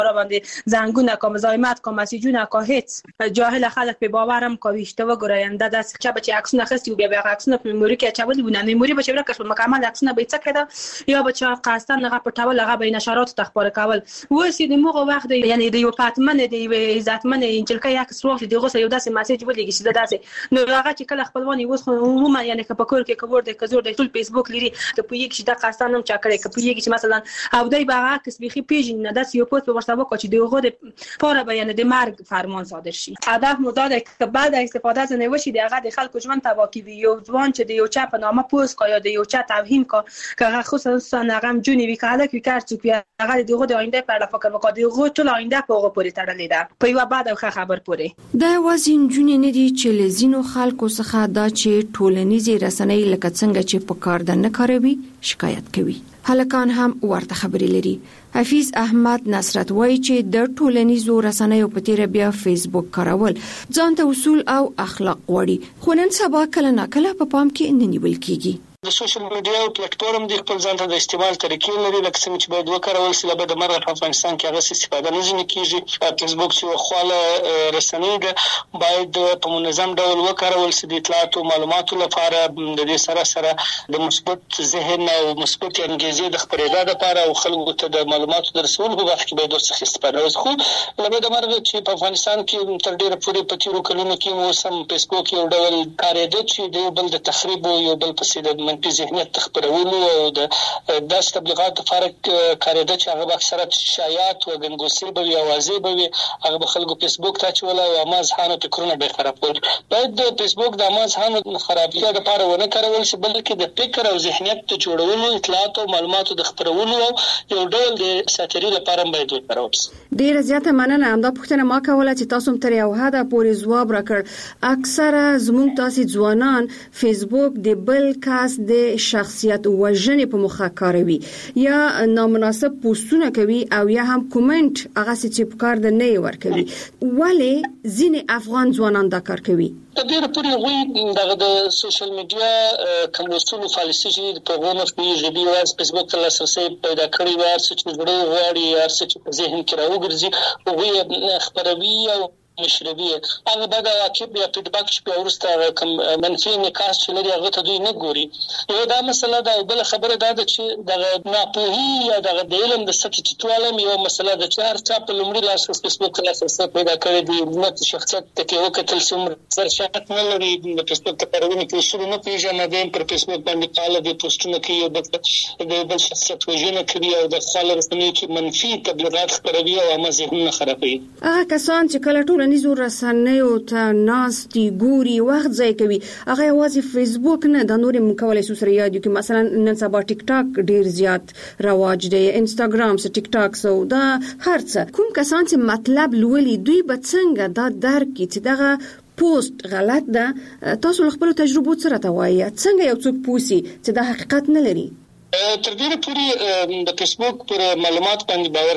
باندې زنګونه کا مزاحمت کا مسیجونه کا هیڅ جاهل خلک په باورم کوي اشتباه ګراینده د څه بچي عکسونه خستی او بیا عکسونه په مېموري کې اچول ونه مېموري به چیرې کښ مکمل عکسونه به څه کړه یا بچا قاصدن هغه پټول هغه به نشرات تخبار کول وسی د موغه وخت یعنی د یو پاتمن د یو عزتمن انجلکه عکس روغ د غوسه یو داسې میسج ولېږي چې داسې نو هغه چې کله خپلوانی وس عموما یعنی که په کور کې کور د کزور د ټول فیسبوک لري ته په یک شي د قاصدن هم چا کړی که په یک چې مثلا او دای به عکس بيخي پیژن نه داس یو پوسټ په ورسره وکړي چې دغه د پاره بیان د مرګ فرمان صادر شي هدف مو دا ده که بعد استفاده از نوشي دغه د خلکو ژوند تبا کوي یو ځوان چې د یو چا په نامه پوسټ کوي یا د یو چا توهین کوي که خصوصا هغه جونی وی کاله کې کار چې هغه دغه د آینده په اړه فکر وکړي دغه ټول آینده په هغه پورې تړلې ده په یو بعد خبر پورې دا وزین جونی نه دي چې لزینو خلکو څخه دا چې ټولنیزي رسنۍ لکه څنګه چې په کار د نه کاروي شکایت کوي هلکان هم ورته خبرې لري حفیظ احمد نصرت وایي چې د ټولنیزو رسنیو په تیر بیا فیسبوک کارول ځان ته اصول او اخلاق وړي خو نن سبا کله ناکله په پام کې نه نیول کیږي د سوشل میډیا او پلیټفارم د خپل ځان ته د استعمال طریقې لري لکه څنګه چې باید وکارول شي لکه د مرغ په افغانستان کې هغه استفاده نه ځنې کیږي فیسبوک چې خواله رسنۍ ده باید په منظم ډول وکارول شي د اطلاعات او معلوماتو لپاره د دې سره سره د مثبت ذهن او مثبت انګیزې د خبرېدا لپاره او خلکو ته د معلوماتو د رسولو په وخت کې باید ورڅخه استفاده وشي خو لکه د مرغ چې په افغانستان کې تر ډیره پورې په تیرو کلونو کې مو سم فیسبوک یو ډول کارېده چې د بل د تخریب او یو بل په سیده منفي ذهنیت خبرولو او د داس تبلیغات لپاره کارېده چې هغه اکثره شایعات او ګنګوسې به وي اوازې به وي هغه به خلکو فیسبوک ته چول او مازحانه فکرونه به خرابول باید د فیسبوک د مازحانه خرابتیا لپاره ونه کارول شي بلکې د فکر او ذهنیت ته جوړولو اطلاعات او معلوماتو د خبرولو یو ډول د ساتري لپاره باید وکارول شي ډیره زیاته مننه همدا پوښتنه ما کوله چې تاسو تر یو حده پورې ځواب راکړ اکثره زموږ تاسو ځوانان فیسبوک د بل کس د شخصیت وژنې په مخه کاروي یا نامناسب پوسټونه کوي او یا هم کومنټ هغه چې په کار د نه ورکوي ولی ځینې افغان ځوانان دا کار کوي د ډیره پورې غوي د سوشل میډیا کوم اصول پالیسي چې په غوونه کې ژبي واس فیسبوک ته لاسرسي پیدا کړی و چې جوړو غواړي هر څه چې په ذهن کې راوګرځي هغه خبروي او مشربي هغه بعد عقب یا فیډباک چې په ورسته کوم منفي نکاس چې لري هغه ته دوی نه ګوري یو دا مسله ده بل خبره ده چې د ناپوهي یا د علم د سطح چتوالم یو مسله ده چې هر څه په لومړي لاس فیسبوک ته لاسرسي پیدا کړی دی نو شخصیت ته وکتل څومره سر شات نه لري د فیسبوک ته پرونه کې شروع نه پیژنه د پر فیسبوک باندې قاله د پوسټونه کې د بل شخصیت وژنه کوي او د خپل رسنۍ چې منفي تبلیغات خپروي او مزهونه خرابوي هغه کسان چې کله ټولنیزو رسنیو ته ناستي ګوري وخت ځای کوي هغه یوازې فیسبوک نه د نورې مکولې سره یاد کې مثلا نن سبا ټیک ټاک ډیر زیات رواج دی انستګرام سره ټیک ټاک سو دا هرڅه کوم کسان چې مطلب لولي دوی به څنګه دا درک چې دغه پوسټ غلط ده تاسو خپل تجربو سره توایي څنګه یو څوک پوسی چې دا حقیقت نه لري تر دې پورې د فیسبوک پر معلومات باندې باور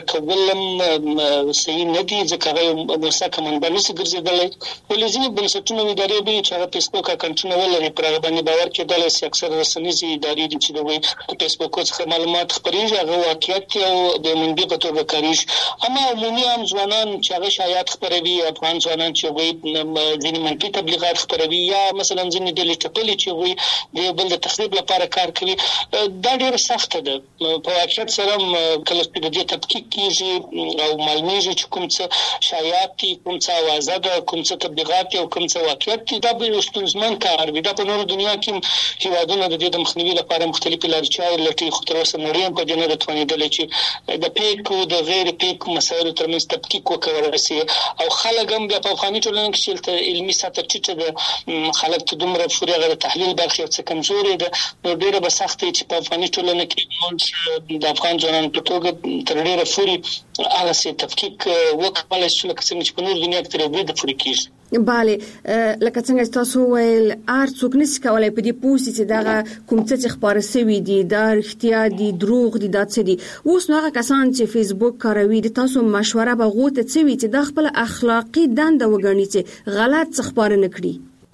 کول صحیح نه دي ځکه هغه مسکه منبع نشي ګرځیدلی ولې بنسټونه ادارې به چې هغه فیسبوک اکاونټونه ولري پر هغه باندې باور کېدل چې اکثر رسنیزي ادارې دي چې د فیسبوک څخه معلومات خپرېږي هغه واقعیت او د منبع په توګه کاریږي اما عمومي هم ځوانان چې هغه شایعات خپروي افغان ځوانان چې وایي ځینې منفي تبلیغات خپروي یا مثلا ځینې ډلې ټپلې چې وایي د بل د تخریب لپاره کار کوي دا ډېر سخت ده په واقعیت سره کله چې د دې تحقیق کیږي او معلومیږي چې کوم څه شایعات دي کوم څه اوازه ده کوم څه تبلیغات او کوم څه واقعیت دي دا به ستونزمن کار وي دا په نورو دنیا کې هیوادونه د دې د مخنیوي لپاره مختلفې لارې چارې لټوي خو تر اوسه نړۍ په دې نه توانېدلې چې د پیک او د غیر پیک مسایلو ترمنځ تحقیق وکړي شي او خلک هم د افغاني ټولنې کې چې علمي سطح ټیټه ده خلک ته دومره پورې غیر تحلیل برخه څه کمزوري ده نو ډیره به سخت چې په افغاني ټولنه کې موږ د افغان ځوانانو په توګه تر ډیره پورې هغه څه تحقیق وکړل چې لکه څنګه چې په نور دنیا کې تر دې د پورې کیږي bale لکه څنګه تاسو ویل ارڅوک نشي کولای په دې پوسټ چې دا کوم څه خبره سوي دي دا اړتیا دي دروغ دي دا څه دي اوس نو هغه کسان چې فیسبوک کاروي د تاسو مشوره به غوته څوي چې د خپل اخلاقی دنده وګڼي چې غلط څه خبره نه کړي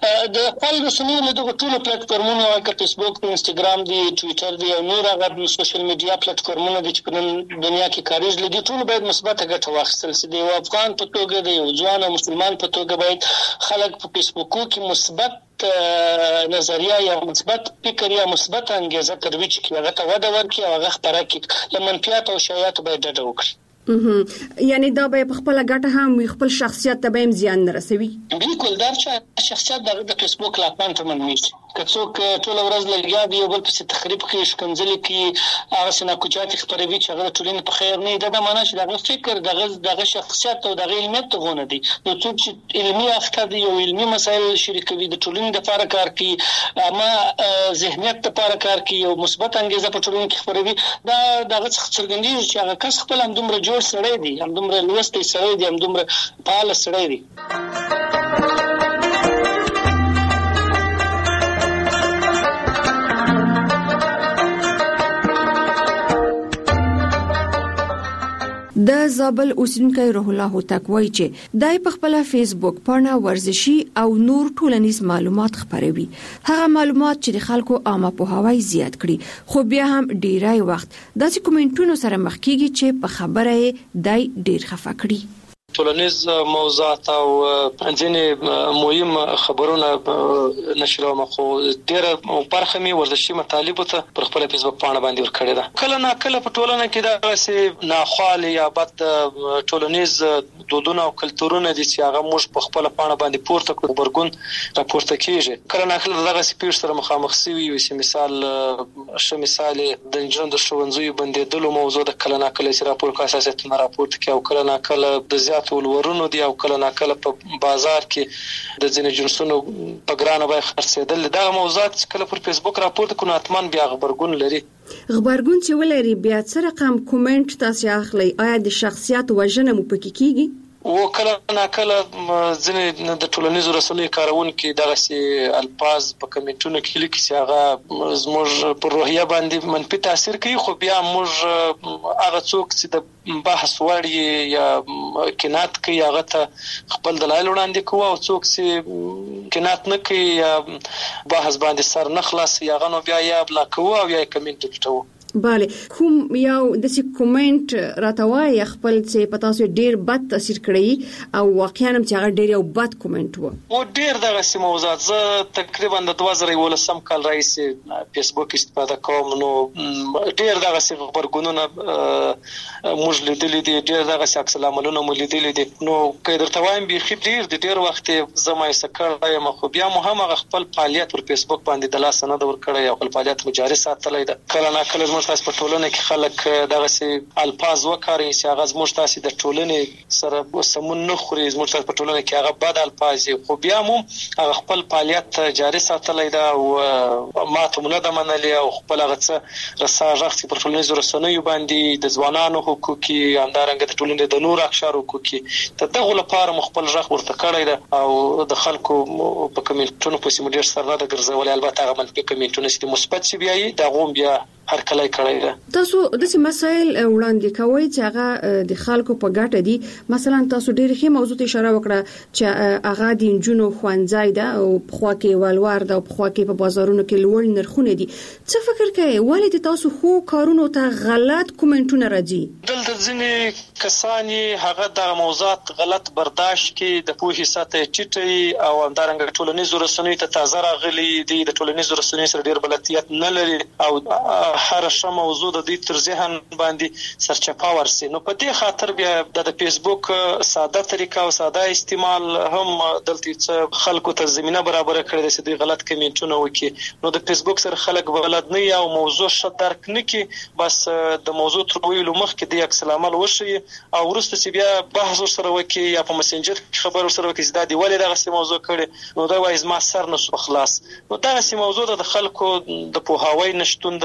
د خپل رسنیو له دغه ټولو پلیټفارمونو لکه فیسبوک، انسټاګرام دی، ټویټر دی او نور هغه سوشل میډیا پلیټفارمونه دي چې په نن دنیا کې کاریږي، له دې ټولو باید مثبته ګټه واخیستل شي. د یو افغان په توګه، د یو ځوان او مسلمان په توګه باید خلک په فیسبوکو کې مثبت نظریه یا مثبت فکر یا مثبت انګیزه ترویج کړي، هغه ته وده ورکړي او هغه خپره کړي. له منفیات او شایعاتو باید ډډه وکړي. یعنی دا به په خپل ګټه هم خپل شخصیت ته به زیان نه رسوي. بالکل دا چې شخصیت د فیسبوک لاپان ته منوي که څوک ټول ورځ لګیا دی یو بل په تخریب کې شکنځل کې هغه سناکوچات خبروي چې هغه ټولنې په خیر نه ده، معنی چې دغه فکر دغه شخصیت او دغه علمیت ته غونه دي. نو څوک چې علمي اخته دی او علمي مسایل شریکوي د ټولنې لپاره کار کوي، اما ذهنیت لپاره کار کوي او مثبت انګیزه په ټولنې کې خبروي، دا دغه څرګندېږي چې هغه کس خپل هم دومره جوړ سړی دی، هم دومره لوستی سړی دی، هم دومره فعال سړی دی. د زابل اوسیدونکی روح الله هوتک وایي چې دای په خپل فیسبوک پاڼه ورزشي او نور ټولنیز معلومات خپروي. هغه معلومات چې د خلکو عامه پوهاوی زیات کړي، خو بیا هم ډیری وخت داسې کومنټونو سره مخ کیږي چې په خبره دای ډیر خفه کړي. ټولنیز موضوعات او ځینې مهم خبرونه نشروم، خو ډېره برخه مې ورزشي مطالبو ته پر خپل فیسبوک پاڼه باندې ورکړې ده. کله نه کله په ټولنه کې دغسې ناخوالې یا بد ټولنیز دودونه او کلتورونه دي چې هغه موږ په خپل پاڼه باندې پورته کړو، غبرګون راپورته کیږي. کله نه کله دغسې پیښ سره مخامخ شوي وي چې مثال د نجونو د ښوونځیو بندېدلو موضوع د کله نه کله چې راپور اساساتونه راپورته کوي، او کله نه کله د زیات ولورونو دي، او کله نه کله په بازار کې د ځینې جنسونو په ګرانه بیه خرڅېدل. دغه موضوعات چې کله پر فیسبوک راپورته کړو حتما بیا غبرګون لري. غبرګون چې ولري بیا څه رقم کومنټ تاسو اخلي؟ آیا د شخصیت وژنه مو پکې کیږي؟ و کله نه کله ځینې د ټولنیزو رسنیو کارونکي دغسې الفاظ په کمنټونو کې لیکي چې هغه زموږ پر روحیه باندې منفي تاثیر کوي، خو بیا موږ هغه څوک چې د بحث وړ یا قناعت کوي هغه ته خپل دلایل وړاندې کوو، او څوک چې قناعت نه کوي یا بحث باندې سر نه خلاصوي هغه نو بیا یا بلاک کوو او یا کمنټ ډیټوو. بله، کوم یو داسې کومنټ راته وایي خپل چې په تاسو ډیر بد تاثیر کړی او واقعا هم چې هغه ډیر یو بد کومنټ و؟ او ډیر دغسې موضوعات زه تقریبا د 2011 کال راهیسې فیسبوک استفاده کوم، نو ډیر دغسې غبرګونونه موږ لیدلي دي، ډیر دغسې عکس العملونه مو لیدلي دي. نو که درته وایم بیخي ډیر وخت زه مایوسه کړی یم، خو بیا مو هم هغه خپل فعالیت پر فیسبوک باندې د لاسه نه ده ورکړی او خپل فعالیت مو جاري ساتلی ده. کله نه کله تاسو په ټولنه کې خلک دغسې الفاظ وکاروي چې هغه زموږ تاسې د ټولنې سره سمون نه خوري، زموږ تاسو په ټولنه کې هغه بد الفاظ دي، خو بیا مو هغه خپل فعالیت جاري ساتلی ده او ماته مو نه ده منلې، او خپل هغه څه رسا غږ چې پر ټولنیزو رسنیو باندې د ځوانانو حقوقي همدارنګه د ټولنې د نورو اقشارو حقوقي د دغو لپاره مو خپل غږ ورته کړی ده، او د خلکو په کمنټونو پسې مو ډېر سر نه ده ګرځولی. البته هغه منفي کمنټونه چې مثبت چې بیا یې د هغو بیا هر کله کړی ده. تاسو داسې مسایل وړاندې کوئ چې هغه د خلکو په ګټه دي. مثلا تاسو ډېر ښه موضوع ته اشاره وکړه چې هغه د نجونو ښوونځی ده او پخوا کې ولور ده او پخوا کې په بازارونو کې لوړ نرخونه دي. څه فکر کوئ ولې تاسو خو کارونو ته غلط کومنټونه راځي؟ دلته ځینې کسان هغه د موضوعات غلط برداشت کوي، د پوهې سطح ټیټوي او همدارنګه ټولنیزو رسنیو ته تازه راغلي دي، د ټولنیزو رسنیو سره ډېر بلدیت نه لري او هر ښه موضوع د دوی تر ذهن باندې سرچپه ورسي. نو په دې خاطر بیا د فیسبوک ساده طریقه او ساده استعمال هم دلته څه خلکو ته زمینه برابره کړې ده چې دوی غلط کمنټونه وکړي. نو د فیسبوک سره خلک بلد نه او موضوع ښه درک نه کړي، بس د موضوع تر ویلو مخکې د عکس العمل وشي او وروسته چې بیا بحث ورسره وکړي یا په مسنجر خبر ورسره وکړي چې دا دی ولې دغسې موضوع کړې، نو دا وایي زما سر نه شو خلاص. نو دغسې موضوع د خلکو د پوهاوی نشتون ده او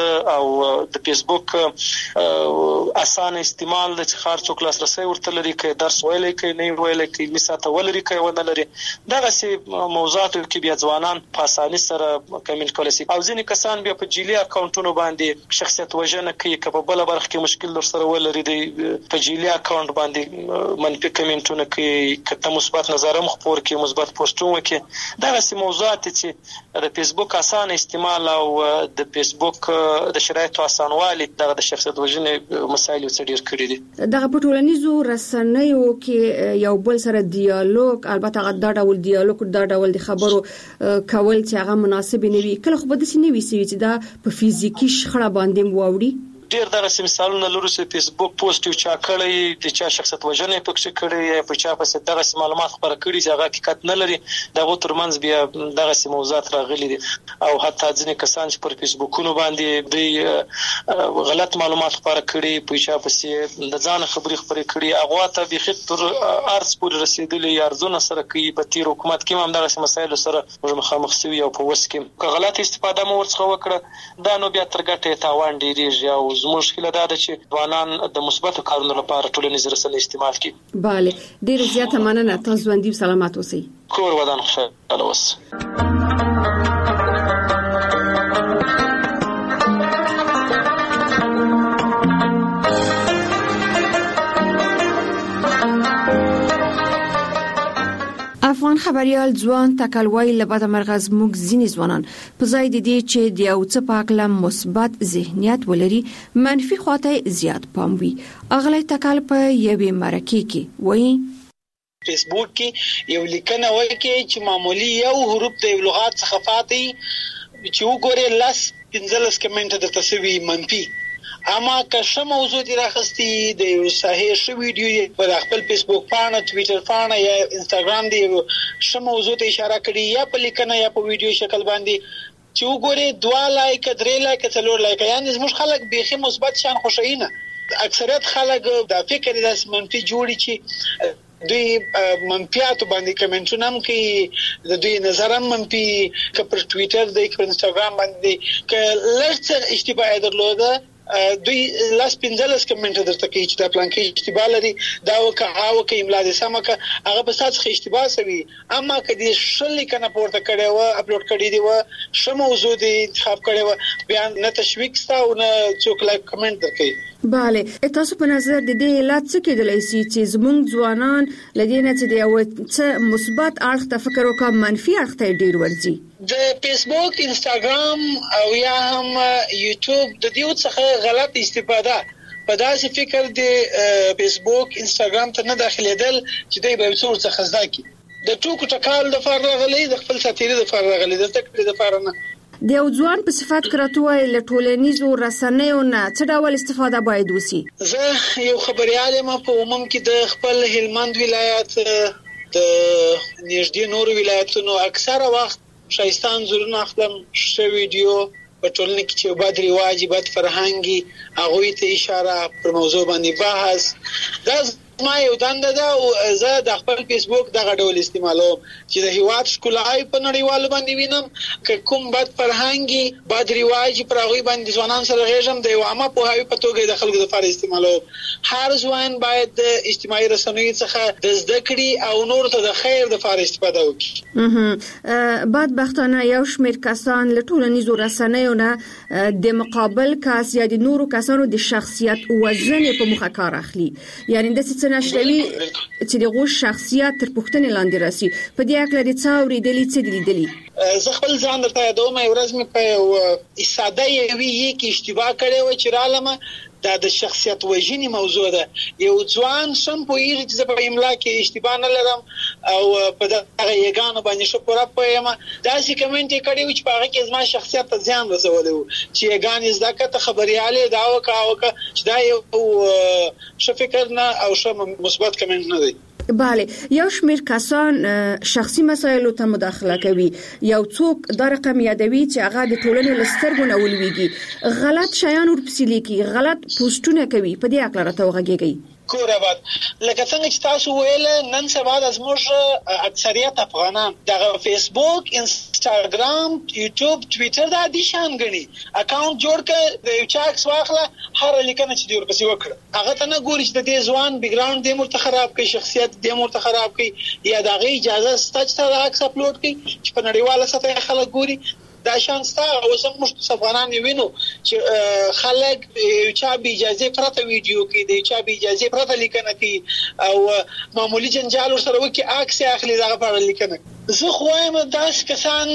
او د فیسبوک اسانه استعمال د خار څوک لاسرسي ورته لري کې درس ویلې کې نه ویلې کې مثاته ولري کې ونه لري دغه سي موضوعاتو کې بیا ځوانان په اسانۍ سره کمنټ کولای شي او ځینې کسان بیا په جیلی اکاونټونو باندې شخصیت وژنه کوي که په بل برخه کې مشکل در سره ولري په جیلی اکاونټ باندې منفي کمنټونه کوي کته مثبت نظر مخپور کې مثبت پوسټونه کې دغه سي موضوعات چې د فیسبوک اسانه استعمال او د فیسبوک د شرایطو اسانوالي د شخصیت وژنې مسایل څډیر کړی دي دغه په ټولنیزو رسنیو کې یو بل سره ډیالوګ البته دا ډول ډیالوګ دا ډول د خبرو کول چې هغه مناسب نه وي کله خو به د سینوي چې دا په فزیکی شخړه باندې واوړي ډیر دغه مثالونه لرو چې فیسبوک پوسټ یو چا کړی د چا شخصیت وژنې پکې کړی په چا په دغه معلومات خبره کړي چې هغه حقیقت نه لري دغه ترمنځ بیا دغه موضوعات راغلي دي او حتی ځینې کسان چې پر فیسبوکونو باندې د غلط معلومات خبره کړي په چا په د ځان خبري خبرې کړي هغه ته به خطر ارز پور رسیدلي ارزونه سره کوي په تیر حکومت کې هم دغه مسایل سره مخامخ شوی او په وس کې غلط استفاده مو ورڅخه وکړه دا نو بیا تر ګټه تاوان ډیریږي او زموږ خله دا ده چې ځوانان د مثبت کارونو لپاره ټولنیز رسنۍ استعمال کړي. bale ډیر زیاته مننه تاسو باندې سلامات اوسئ. کور ودان خوشاله اوسئ. افغان خبريال ځوان تکلوي لبد مرغز موږ ځینې ځوانان په ځای دي چې د یو څه پاکلم مثبت ذهنیت ولري منفي خواته زیات پام وي اغلی تکل په یوې مرکه کې وایي فیسبوک کې یو لیکنه وایي چې معمولی یو حروف د لغات څخه فاتي چې وګوري لاس 15 کمنټ د تسوي منفي اما که څه موضوع دی راخستي د صحیح شو ویډیو په خپل فیسبوک پاڼه ټوئیټر پاڼه یا انستګرام دی څه موضوع ته اشاره کړي یا په لیکنه یا په ویډیو شکل باندې چې وګوري 2 لایک 3 لایک 4 لایک یعنی زموږ خلک بيخي مثبت شان خوشاینه اکثریت خلک د فکر د منفي جوړي چې دوی منفیات باندې کمنټونه هم کوي د دوی نظر هم منفي که پر ټوئیټر دی که انستګرام باندې که لږ اشتباه درلوده دوی لاس 15 کمنټ درته کوي چې دا پلان کې اشتباه لري دا وکه املا دې سمه که هغه په ساده اشتباه سوي اما کدي شل کنه پورته کړي و اپلوډ کړي دی و شمه موضوع دي انتخاب کړي و بیان نه تشویق ستا او نه څوک لایک کمنټ درکړي. bale تاسو په نظر د دې علت څه کېدلای شي چې زموږ ځوانان لدینه چې دی او څه مثبت اړخ ته فکر وکړي منفي اړخ ته ډیر ورځي د فیسبوک انستګرام او یا هم یوټیوب د دې څخه غلط استفاده په داسې فکر د فیسبوک انستګرام ته نه داخليدل چې دوی به څور څخه ځکه د ټوکو ټکال د فارغ غلې د خپل ساتيري د فارغ غلې د تکړه د فارنه د یو ځوان په صفات کراتوي له ټولنیزو رسنیو نه څه ډول استفاده باید وسی؟ زه یو خبريال ما په عموم کې د خپل هلمند ولایت د نږدې نور ولایتونو اکثره وخت شایستان زورونه خپل شو ویډیو په ټولنه کې چې بد رواجي بد فرهنګي هغه ته اشاره پر موضوع باندې بحث دا ما یو دنده ده او زه د خپل فیسبوک دغه ډول استعمالوم چې د هیواد ښکلای په نړیوالو باندې وینم که کوم بد فرهنګي بد رواجي پر هغه باندې ځوانان سره غږم د یو عامه په هاوی په توګه د خلکو لپاره استعمالوم هر ځوان باید د اجتماعي رسنیو څخه د زده کړې او نور ته د خیر لپاره استفاده وکړي. بدبختانه یو شمېر کسان له ټولنیزو رسنیو نه د مقابل کس یا د نورو کسانو د شخصیت وزن په مخه کار اخلي یعنی د نشلوي چې دغه شخصیت تر پوښتنې لاندې راسي په دې اړه د څاوري د لیدلې زه خپل ځان درته یادوم یو ورځ مې په ساده یوې کې اشتباه کړې و چې رالمه دا د شخصیت وژنې موضوع ده یو ځوان سم پوهیږي چې په املا کې اشتباه نه لرم او په دغه یګانو باندې شو پوره پوهه دا چې کمنټ کړي و چې په هغه کې زما شخصیت ته ځان رسولې و چې یګانې زده ته خبرياله دا وکاوکه چې دا یو څه فکر نه او څه مثبت کمنټ نه دی. bale یو شمېر کسان شخصي مسایلو ته مداخله کوي یو څوک دا رقم یادوي چې هغه د ټولنې لسترګو نه ولويږي غلط شیان ورپسې لیکي غلط پوسټونه کوي په دې اړه راته وغږیږي. کور آباد. لکه څنګه چې تاسو ویل نن سبا د زموږ اکثریت افغانان دغه فیسبوک، انستاګرام، یوټیوب، ټویټر دا دي شان غني اکاونټ جوړ کړ، د یو چا عکس واخله، هر لیکنه چې دی ورپسې وکړه، هغه ته نه ګوري چې د دې ځوان بیک ګراوند دې مرته خراب کړي، شخصیت دې مرته خراب کړي، یا دغه اجازه ستا چې دا عکس اپلوډ کړي چې په نړیواله سطح خلک ګوري. دا شان ستا او زموږ افغانان وینو چې خلک یو چا به اجازه پرته ویډیو کې د چا به اجازه پرته لیکنه کوي او معمولی جنجال سره وکي عکس اخلي دغه په لیکنه. زه خو وایم داس کسان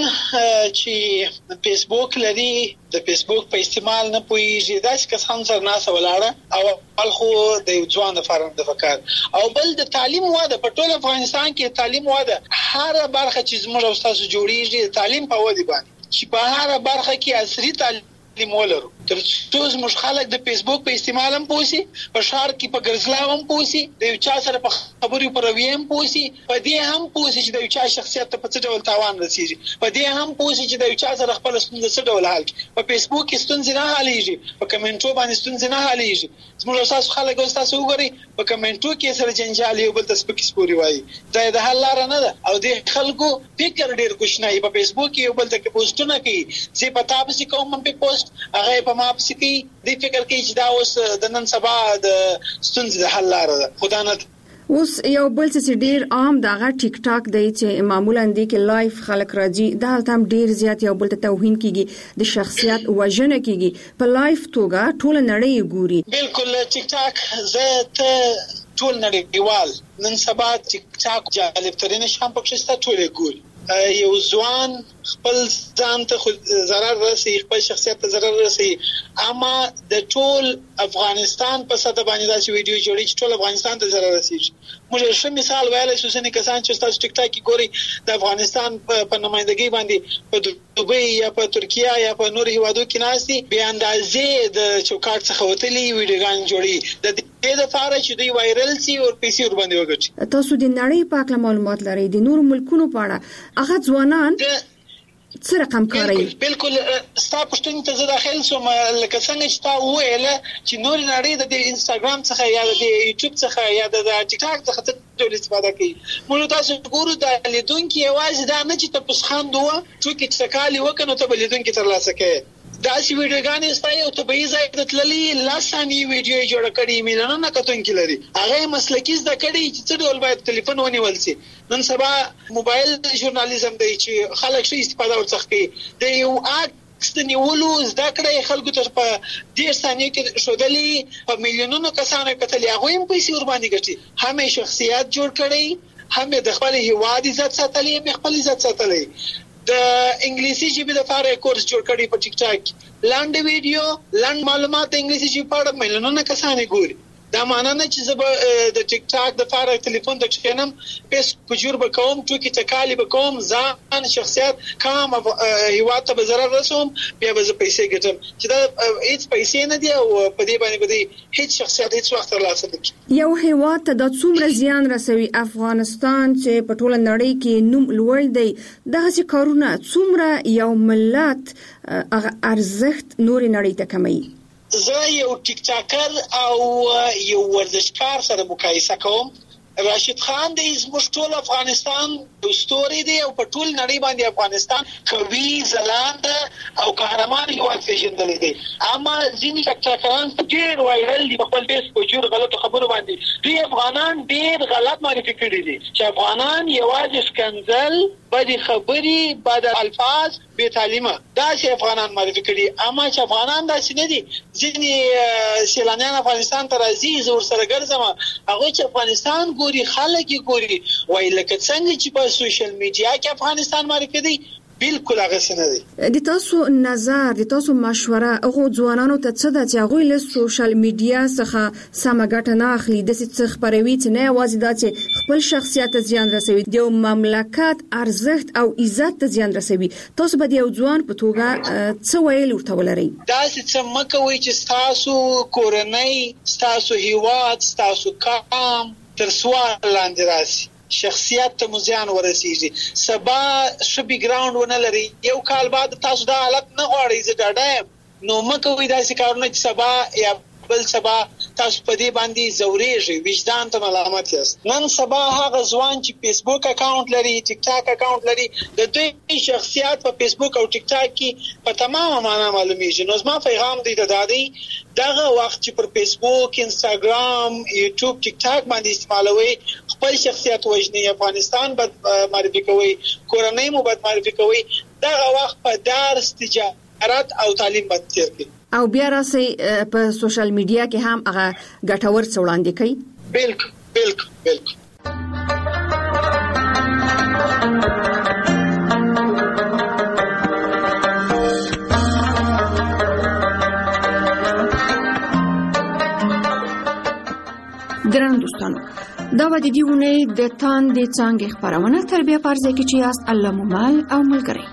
چې فیسبوک لري د فیسبوک په استعمال نه پوهیږي، داس کسان سره ناسه ولاړه او بل خو د یو ځوان د فارم د فکر او بل د تعلیم واده په ټول افغانستان کې تعلیم واده هر برخه چې زموږ او تاسو جوړیږي د تعلیم په ودی باندې چې په هر برخه کې عصري تعلیم ولرو. تر څو زموږ خلک د فیسبوک په استعمال هم پوسی، په شهر کې په ګرځلاو هم پوسی، د یو چا سره په خبرو پر رویه هم پوسی، په دې هم پوسی چې د یو چا شخصیت ته په څه ډول تاوان رسیږي، په دې هم پوسی چې د یو چا سره خپل ستونزه څه ډول حل کړي. په فیسبوک کې ستونزې نه حلېږي، په کمنټو باندې ستونزې نه حلېږي. زموږ تاسو خلک او تاسو وګورئ په کمنټو کې سره جنجال یو بل ته سپکی سپوري وایي، دا د حل لار نه ده او د خلکو فکر ډیر کوښنه په فیسبوک کې یو بل ته پوسټونه کوي، چې په تاسو کوم په پوسټ هغه په ما پسې کوي، د فکر کوي چې دا اوس د نن سبا د ستونزې د حل لار ده. خدا نه اوس یو بل څه ډیر عام دغه ټیک ټاک دی چې معمولا د کې لایف خلک راځي، دا هم ډیر زیات یو بل ته توهین کیږي، د شخصیت وژنه کیږي، په لایف توګه ټول نړۍ ګوري. بالکل ټیک ټاک زه ته ټول نړیوال نن سبا ټیک ټاک جالب ترين شام پکې ستا ټول ګوري. یو ځوان خپل ځان ته ضرر رسي، خپل شخصیت ته ضرر رسي، اما د ټول افغانستان په سطح باندې داسې ویډیو جوړي چې ټول افغانستان ته ضرر رسي. موږ ښه مثال ویلای شو چې کسان چې تاسو ټیک ټاک کې ګوري د افغانستان په نمائندګۍ باندې په دوبۍ یا په ترکیه یا په نور هیوادو کې ناشتي به اندازې د چوکاټ څخه وتلي ویډیوګان جوړي د دې لپاره چې دوی وایرل شي او پیسې ور باندې وګټي. تاسو د نړۍ په اړه معلومات لرئ، د نور ملکونو په اړه هغه ځوانان څه رقم کوي؟ بالکل ستا پښتنې ته زه داخل شوم، لکه څنګه چې تا وویل چې نور نړۍ د انستاګرام څخه یا د یوټیوب څخه یا د ټیک ټاک څخه ډول استفاده کوي. موږ تاسو ګورو د لیدونکو یوازې دا نه چې تاسو خاندوه چې څکالي وکنو ته لیدونکو تر لاسه کوي. دا سی ویډیوګانې ستای او ته به ځای د تللی لاسانی ویډیو جوړ کړي میلیونونه کتونکي لري، هغه مسلکی زده کړي چې څه ډول باید ټلیفون ونیول شي. نن سبا موبایل ژورنالیزم دی چې خلک شي استفاده ورڅخه کوي، د یو عکس د نیولو زده کړې خلکو ته په 10 ثانیو کې شودلې په میلیونونو کسانو کتلې، هغه هم پیسې ور باندې ګټي، هم شخصیت جوړ کړي، هم د خپل هیواد عزت ساتلې، هم خپل عزت ساتلې. د انګلیسي ژبې لپاره کورس جوړ کړی په ټیک ټاک، لاندې ویډیو لاند معلومات د انګلیسي ژبې په اړه میلیونونه کسان ګوري. دا معنی نه چې زه د ټیک ټاک د لپاره ټلیفون د کښینم پیس پجور بکوم ټوکی تکالی بکوم ځان شخصیت کام هیواد ته ضرر رسوم بیا به پیسې ګټم، چې دا هیڅ پیسې نه دی او په دې باندې هیڅ شخصیت هیڅ وخت ترلاسه نه کوي. یو هیواد ته د څومره زیان رسوي افغانستان چې په ټوله نړۍ کې نوم لوړ دی، دغه کارونه څومره یو ملت ارزښت نور نړۍ ته کموي؟ زه یو ټیک ټاکر او یو ورزشکار سره مقایسه کوم. راشد خان د زموږ ټول افغانستان د ستوري دی او په ټول نړۍ باندې افغانستان قوي ځلاند او قهرمان هیواد پیژندل دي، اما ځینې ټیک ټاکران ډېر وایرل دي په خپل فیس په جوړ غلطو خبرو باندې. دوی افغانان ډېر غلط معرفي کړي دي چې افغانان یوازې سکنځل، بدی خبري، بد الفاظ، بے تعلیمه دا چې افغانان معرفي کړي، اما چې افغانان دا څه نه دي. ځینې سیلانیان افغانستان ته راځي، زه ورسره ګرځم، هغه چې افغانستان ګوري خلک ګوري وای لکه څنګه چې په سوشل میډیا کې افغانستان معرفي دی، بالکل هغه څه نه دی. د تاسو نظر، د تاسو مشوره هغه ځوانانو ته څه ده چې هغه له سوشل میډیا څخه سم ګټه نه اخلي، د څه خبروي چې نه یوازې دا چې خپل شخصیت ته زیان رسوي، د مملکت ارزښت او عزت ته زیان رسوي. تاسو به د یو ځوان په توګه څه ویل ورته ولرئ؟ دا چې مکوي چې تاسو کورنۍ، تاسو هیواد، تاسو قام تر سوال لاندې راسي، شخصیت ته مزیان ورسیږي، سبا ښه بیک ګراوند ونه لري، یو کال بعد تاسو دا حالت نه غواړئ، زه ډاډه یم، نو مکوئ داسې کارونه چې سبا یا بل سبا تاسو په دې باندې زورېږئ، وجدان ته ملامت یاست. نن سبا هغه ځوان چې فیسبوک اکاونټ لري، ټیک ټاک اکاونټ لري، د دوی شخصیت په فیسبوک او ټیک ټاک کې په تمامه معنا معلومیږي. نو زما پیغام دی دادی دغه وخت چې پر فیسبوک، انستګرام، یوټیوب، ټیک ټاک باندې استعمالوي، خپل شخصیت وژني، افغانستان بد معرفي کوي، کورنۍ مو بد معرفي کوي، دغه وخت په درس، تجارت او تعلیم باندې تیر کړي. او بیا راسي په سوشل میډیا کې هم هغه ګټور څه وړاندې کوي. بالکل درنو دوستانو، دا و د دې ونې د تاندې څانګې خپرونه تر بیا پرځای کې چې یاست الله مو مل او ملګری.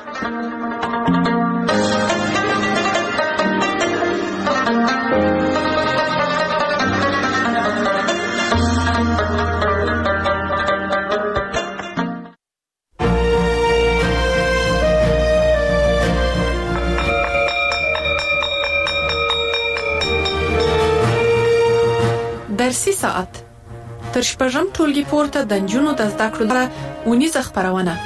درسي ساعت تر شپږم ټولګي پورته د نجونو د زده کړو لپاره ونیزه خپرونه.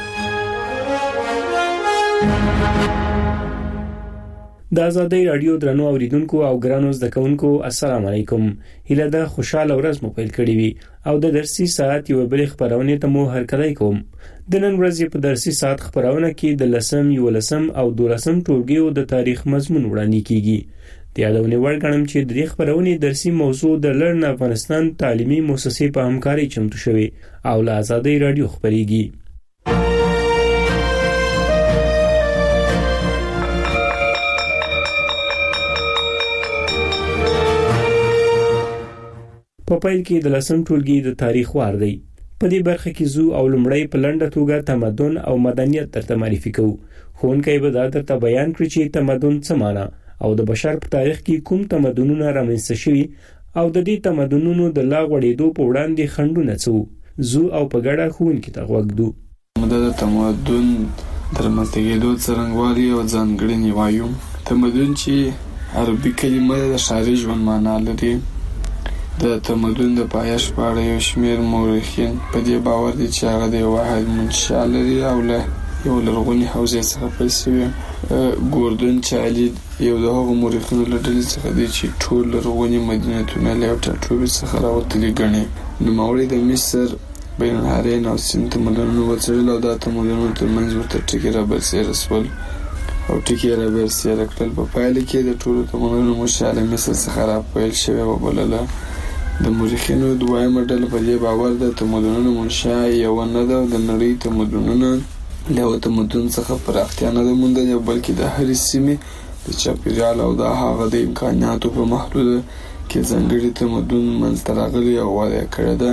د آزادۍ رادیو درنو اوریدونکو او ګرانو زده کوونکو السلام علیکم. هیله ده خوشاله ورځ مو پیل کړې وي او د درسي ساعت یو بل خبرونه ته مو هرکلی کوم. د نن ورځې په درسي ساعت خبرونه کې د 10 او 12 ټولګیو د تاریخ مضمون وړاندې کیږي. د یادونې وړ ګڼم چې د دې خبرونې درسي موضوع د لرن افغانستان تعلیمي مؤسسې په همکاري چمتو شوی او له آزادۍ رادیو خبريږي. په پیل کې د 10 ټولګي د تاریخ وار دی. په دې برخه کې زو او لمړی په لنډه توګه تمدن او مدنیت درته معرفي کوو. ښوونکی به دا درته بیان کړي چې تمدن څه معنی او د بشر په تاریخ کې کوم تمدنونه رامنځته شوي او د دې تمدنونو د لا غوړېدو په وړاندې خنډونه څه زو او په ګډه ښوونکي ته غوږ دو. د تمدن د رامنځته کېدو څرنګوالي او ځانګړنې وایو. تمدن چې عربي کلمه د ښاري ژوند معنا لري. د تمدن د پایښت په اړه یو شمېر مورخین په دې باور دي چې هغه د یو واحد منشأ لري او له یو لرغوني حوزې څخه پیل شوی. ګوردن چالي یو د هغو مورخینو له ډلې څخه دی چې ټول لرغوني مدینتونه له یو ټاټوبي څخه راوتلي ګڼي. نوموړي د مصر، بین النهرین او سیند تمدنونه وڅېړل او دا تمدنونه ترمنځ ورته ټکي رابرسېره شول او ټکي رابرسېره کړل. په پایله کې د ټولو تمدنونو منشأ له مصر څخه راپیل شوې وبلله. د مورخینو دویمه ډله په دې باور ده تمدنونو منشأ یوه نه ده او د نړۍ تمدنونه له یو تمدن څخه پراختیا نه ده موندلې، بلکې د هرې سیمې د چاپیریال او د هغه د امکاناتو په محدوده کې ځانګړي تمدن منځته راغلی او وده کړې ده.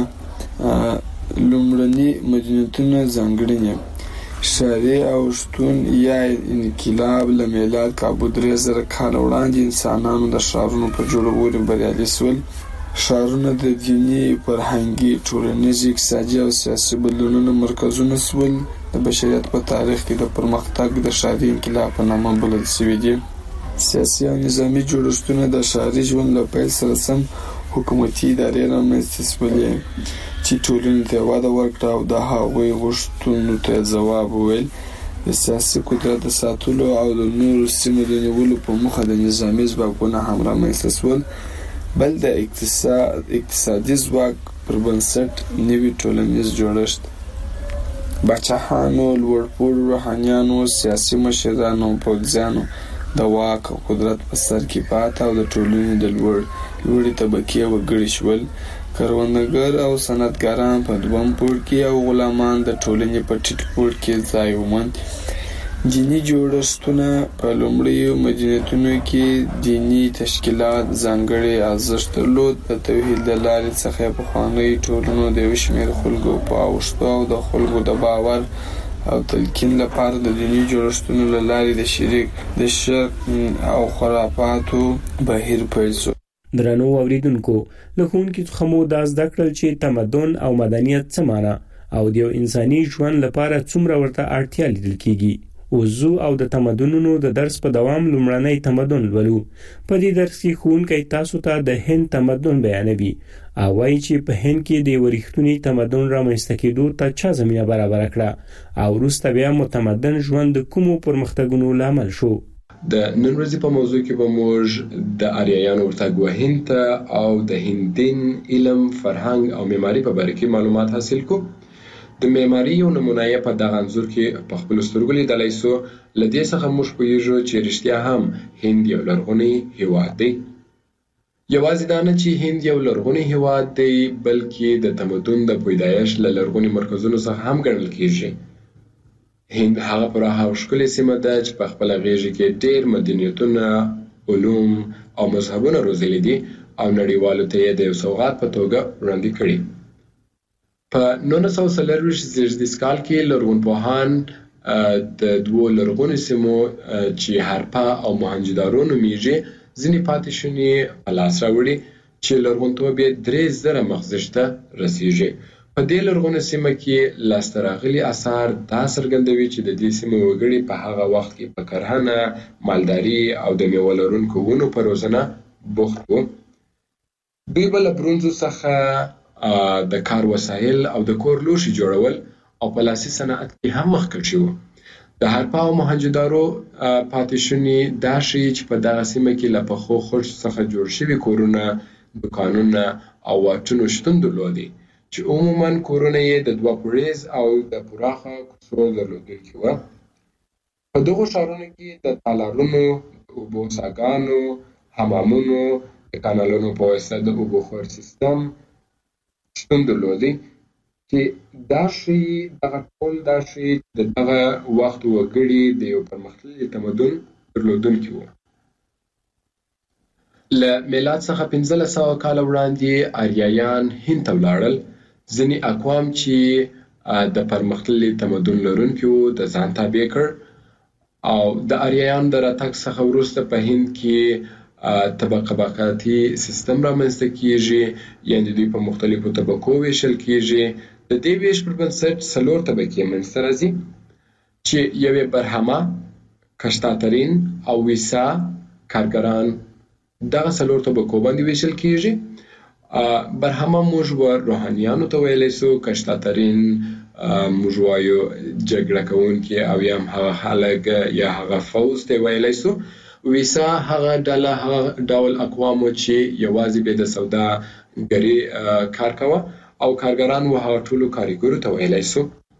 لومړني مدینتونه ځانګړنې ښاري او شتون یا انقلاب له میلاد کابو 3000 کاله وړاندې انسانانو د ښارونو په جوړولو بریالي شول. ښارونه د دیني، فرهنګي، ټولنیز، اقتصادي او سیاسي بدلونونو مرکزونه شول. د بشریت په تاریخ کې د پرمختګ د ښاري انقلاب په نامه بلل شوي دي. سیاسي او نظامي جوړښتونه د ښاري ژوند له پیل سره سم حکومتي ادارې رامنځته شولې چې ټولنې ته وده ورکړه او د هغوی غوښتنو ته ځواب وویل. د سیاسي قدرت د ساتلو او د نورو سیمو د نیولو په موخه د نظامي ځواکونه هم رامنځته شول. بل د اقتصادي ځواک پر بنسټ نوي ټولنیز جوړښت، باچاهانو، لوړپوړو روحانیانو، سیاسي مشرانو او پوځیانو د واک او قدرت په سر کې پاته او د ټولنې د لوړې طبقې وګړي شول. کروندګر او صنعتګران په دویم پوړ کې او غلامان د ټولنې په ټیټ پوړ کې ځای وموند. دیني جوړښتونه په لومړیو مدینتونو کې دیني تشکیلات ځانګړی ارزښت درلود. د توحید د لارې څخه پخوانۍ ټولنو د یو شمېر خلکو په اوښتو او د خلکو د باور او تلقین لپاره د دیني جوړښتونو له لارې د شرک او خرافاتو بهیر پیل شو. درنو اوریدونکو، له ښوونکي څخه مو دا زده کړل چې تمدن او مدنیت څه معنی او د یو انساني ژوند لپاره څومره ورته اړتیا لیدل کیږي. وزو او د تمدنونو د درس په دوام لومړنی تمدن لولو. په دې درس کې ښوونکی تاسو ته د هند تمدن بیانوي او وایي چې په هند کې د ورښتوني تمدن رامنځته کېدو ته چا زمینه برابره کړه او وروسته بیا متمدن ژوند د کومو پرمختګونو لامل شو. د نن ورځې په موضوع کې به موږ د آریایانو ورتګ هند ته او د هندین علم، فرهنګ او معماري په باره کې معلومات حاصل کوو. د معماري یو نمونه یې په دغه انځور کې په خپلو سترګو لیدلی سو. له دې څخه موږ پوهیږو چې رښتیا هم هند یو لرغونی هیواد دی. یوازې دا نه چې هند یو لرغونی هیواد دی، بلکې د تمدن د پیدایش له لرغوني مرکزونو څخه هم ګڼل کیږي. هند هغه پراخه او ښکلې سیمه ده چې په خپله غېږه کې ډېر مدنیتونه، علوم او مذهبونه روزلي دي او نړیوالو ته یې د یو سوغات په توګه وړاندې کړي. په 1940 زیږدیز کال کې لرغونپوهان د دوو لرغونو سیمو چې هرپا او موهنجدارو نومیږي ځینې پاتې شونې په لاس راوړي چې لرغونتوب یې 3000 مخزش ته رسیږي. په دې لرغونو سیمه کې لاسته راغلي اثار دا څرګندوي چې د دې سیمې وګړي په هغه وخت کې په کرهنه، مالداري او د میوه لرونکو ونو په روزنه بوخت وو. دوی به له برونزو څخه د کار وسایل او د کور لوښي جوړول او په لاسي صنعت کې هم مخکښ شوي. د هرپا او موهنجدارو پاتې شونې دا ښیي چې په دغه سیمه کې له پخو خښتو څخه جوړ شوي کورونه، دوکانونه او واټونو شتون درلودی چې عموماً کورونه یې د 2 پوړیز او د پراخه کوڅو درلودونکي وو. په دغو ښارونو کې د تالارونو، د اوبو څاګانو، حمامونو، د کانالونو په واسطه د اوبو خور سیستم شتون درلودی چې دا ښیي دغه ټول دا ښیي چې د دغه وخت وګړي د یو پرمختللي تمدن درلودونکي وو. له میلاد څخه 1500 کاله وړاندې آریایان هند ته ولاړل. ځینې اقوام چې د پرمختللي تمدن لرونکي وو د ځان تابع کړ او د آریایانو د راتګ څخه وروسته په هند کې طبقاتي سیستم رامنځته کیږي، یعنې دوی په مختلفو طبقو ویشل کیږي. د دې ویش پر بنسټ 4 طبقې منځته راځي چې یوې برهمه، کشتاترین او ویسا کارګران دغه 4 طبقو باندې ویشل کیږي. برهمه موږ روحانیانو ته ویلی سو، کشتاترین موږ وایو جګړه کوونکي او یا هم هغه خلک یا هغه فوز ته ویلی سو. ویسا هغه ډله، هغه ډول اقوامو چې یوازې به د سوداګري کار کوه او کارګران و هغه ټولو کارګرو ته ویلی سو.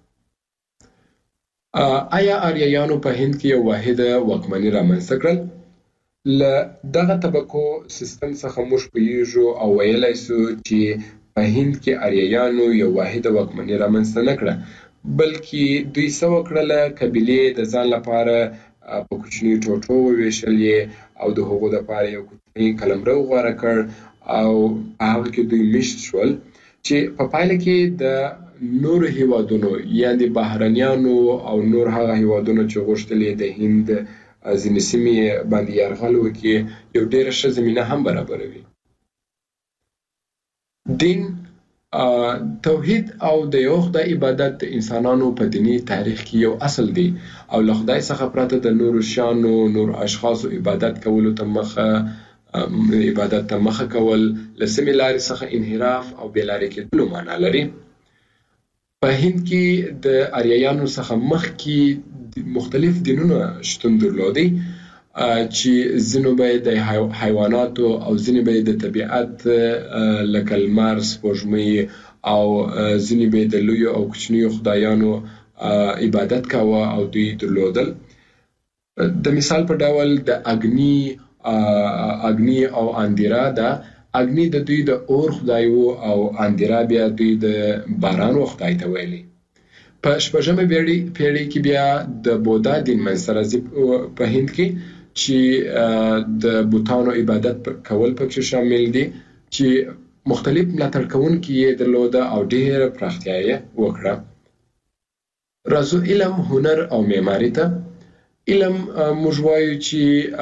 آیا آریایانو په هند کې یو واحده واکمني رامنځته کړل؟ له دغه طبقو سیستم څخه موږ پوهیږو او ویلی سو چې په هند کې آریایانو یو واحده واکمني رامنځته نه کړه، بلکې دوی څه وکړله، قبیلې د ځان لپاره په کوچني ټوټو وویشلې او د هغو دپاره یو کوچنی قلمرو غوره کړ او هغه کې دوی میشت شول چې په پایله کې د نورو هیوادونو یعنې بهرنیانو او نور هغه هیوادونو چې غوښتل د هند ځینې سیمې باندې یرغل وکړي یو ډېره ښه زمینه هم برابروي. دین، توحید او د یو خدای عبادت د انسانانو په دینی تاریخ کې یو اصل دی او له خدای څخه پرته د نورو شیانو، نور اشخاصو عبادت کولو ته مخه کول له سمې لارې څخه انحراف او بېلارې کېدلو معنا لري. په هند کې د آریایانو څخه مخکې مختلف دینونه شتون درلودی چې ځینو به د حیواناتو او ځینې به د طبیعت لکه لمر، سپوږمۍ او ځینې به د لویو او کوچنیو خدایانو عبادت کاوه او دوی درلودل. د مثال په ډول د اګنی او اندیرا ده. اګنی د دوی د اور خدای وو او اندیرا بیا دوی د باران خدای ته ویلي. په 16مه پیړۍ کې بیا د بودا دین منځته راځي په هند کې چې د بوتانو عبادت کول پکې شامل دي چې مختلف ملاتړ کوونکي یې درلوده او ډېره پراختیا یې وکړه. راځو علم، هنر او معماري ته. علم موږ وایو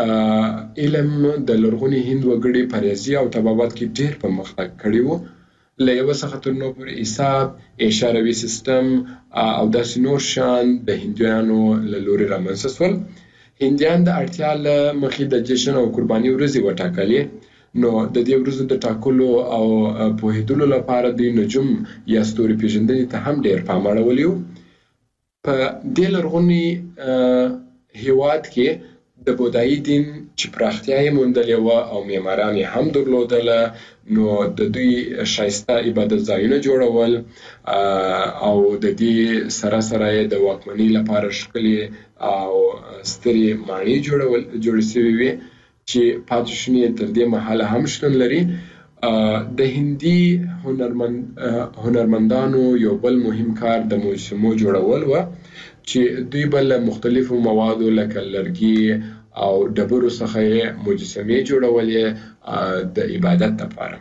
چې علم د لرغوني هند وګړي په ریاضي او طبابت کې ډېر پرمختګ کړی وو. له یو څخه تر نو پر حساب اشاروي سیستم او داسې نور شان د هندیانو له لوري رامنځته شول. هندیان د اړتیا له مخې د جشن او قرباني ورځې وټاکلې. نو د دې ورځو د ټاکلو او پوهېدلو لپاره د نجوم یا ستوري پیژندنې ته هم ډېر پام اړولی و. په دې لرغوني هېواد کې د بودایي دین چې پراختیا یې موندلې وه او معماران یې هم درلودله، نو د دوی ښایسته عبادت ځایونه جوړول او د دې سره سره یې د واکمنۍ لپاره ښکلې او سترې ماڼۍ جوړې سوي وې چې پاتې شونې تر دې مهاله هم شتون لري. د هندي هنرمندانو یو بل مهم کار د مجسمو جوړول و چې دوی به له مختلفو موادو لکه لرګي او ډبرو څخه یې مجسمې جوړولې د عبادت لپاره.